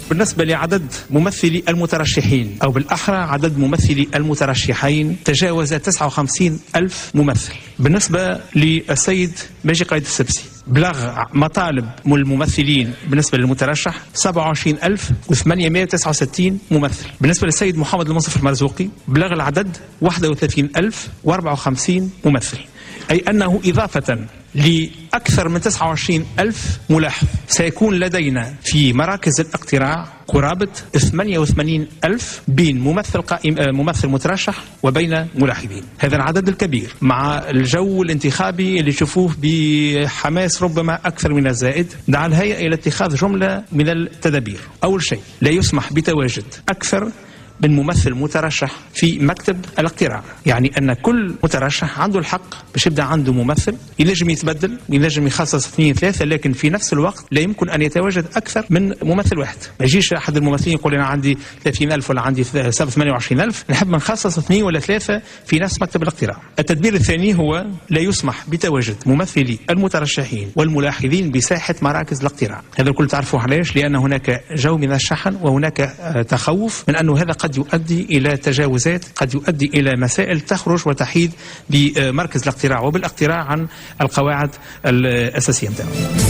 بالنسبة لعدد ممثلي المترشحين أو بالأحرى عدد ممثلي المترشحين تجاوز 59,000 ممثل. بالنسبة للسيد ماجي قايد السبسي بلغ مطالب الممثلين بالنسبة للمترشح 27,869 ممثل. بالنسبة للسيد محمد المنصف المرزوقي بلغ العدد 31,054 ممثل، أي أنه إضافة لأكثر من 29,000 ملاحظ سيكون لدينا في مراكز الاقتراع قرابة 88,000 بين ممثل مترشح وبين ملاحظين. هذا العدد الكبير مع الجو الانتخابي اللي تشوفوه بحماس ربما أكثر من الزائد دعا الهيئة إلى اتخاذ جملة من التدابير. أول شيء، لا يسمح بتواجد أكثر من ممثل مترشح في مكتب الاقتراع، يعني أن كل مترشح عنده الحق باش يبدأ عنده ممثل، ينجم يتبدل، ينجم يخصص 2 3، لكن في نفس الوقت لا يمكن أن يتواجد أكثر من ممثل واحد. ما يجيش أحد الممثلين يقول أنا عندي 30,000 ولا عندي 28,000 نحب نخصص 2 ولا 3 في نفس مكتب الاقتراع. التدبير الثاني هو لا يسمح بتواجد ممثلي المترشحين والملاحظين بساحة مراكز الاقتراع. هذا الكل تعرفوا علاش؟ لأن هناك جو من الشحن وهناك تخوف من أنه هذا قد يؤدي إلى تجاوزات، قد يؤدي إلى مسائل تخرج وتحيد بمركز الاقتراع وبالاقتراع عن القواعد الأساسية.